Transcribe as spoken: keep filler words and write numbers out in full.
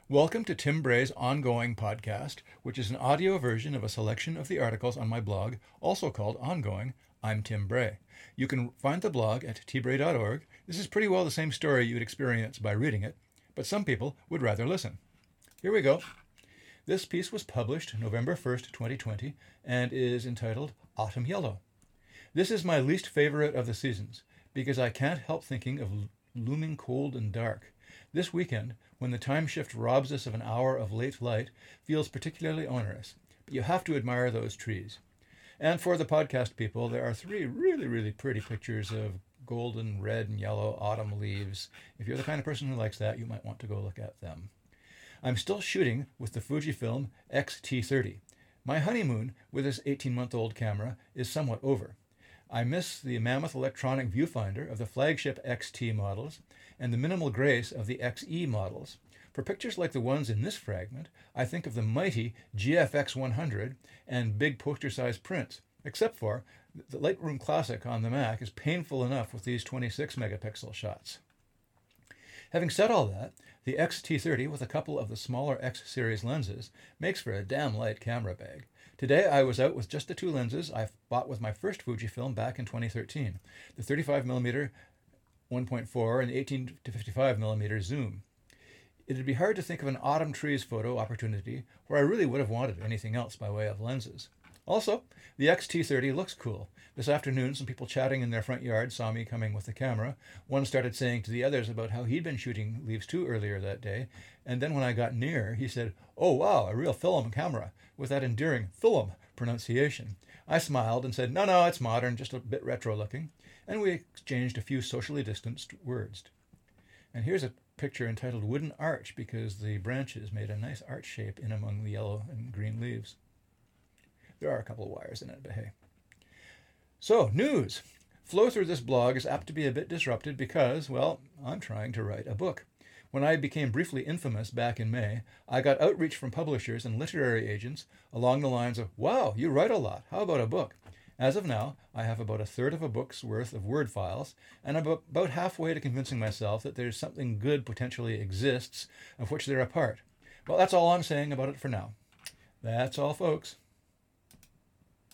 Welcome to Tim Bray's ongoing podcast, which is an audio version of a selection of the articles on my blog, also called Ongoing. I'm Tim Bray. You can find the blog at t bray dot org. This is pretty well the same story you'd experience by reading it, but some people would rather listen. Here we go. This piece was published November first, twenty twenty, and is entitled Autumn Yellow. This is my least favorite of the seasons, because I can't help thinking of looming cold and dark. This weekend, when the time shift robs us of an hour of late light, feels particularly onerous, but you have to admire those trees. And for the podcast people, there are three really, really pretty pictures of golden, red, and yellow autumn leaves. If you're the kind of person who likes that, you might want to go look at them. I'm still shooting with the Fujifilm X T thirty. My honeymoon with this eighteen-month-old camera is somewhat over. I miss the mammoth electronic viewfinder of the flagship X T models and the minimal grace of the X E models. For pictures like the ones in this fragment, I think of the mighty G F X one hundred and big poster-sized prints, except for the Lightroom Classic on the Mac is painful enough with these twenty-six megapixel shots. Having said all that, the X T thirty with a couple of the smaller X series lenses makes for a damn light camera bag. Today I was out with just the two lenses I bought with my first Fujifilm back in twenty thirteen, the thirty-five millimeter one point four and eighteen to fifty-five millimeter zoom. It'd be hard to think of an autumn trees photo opportunity where I really would have wanted anything else by way of lenses. Also, the X T thirty looks cool. This afternoon, some people chatting in their front yard saw me coming with the camera. One started saying to the others about how he'd been shooting leaves too earlier that day, and then when I got near, he said, "Oh wow, a real film camera," with that endearing film pronunciation. I smiled and said, "No, no, it's modern, just a bit retro looking," and we exchanged a few socially distanced words. And here's a picture entitled Wooden Arch, because the branches made a nice arch shape in among the yellow and green leaves. There are a couple of wires in it, but hey. So, news. Flow through this blog is apt to be a bit disrupted because, well, I'm trying to write a book. When I became briefly infamous back in May, I got outreach from publishers and literary agents along the lines of, "Wow, you write a lot. How about a book?" As of now, I have about a third of a book's worth of Word files, and I'm about halfway to convincing myself that there's something good potentially exists of which they're a part. Well, that's all I'm saying about it for now. That's all, folks.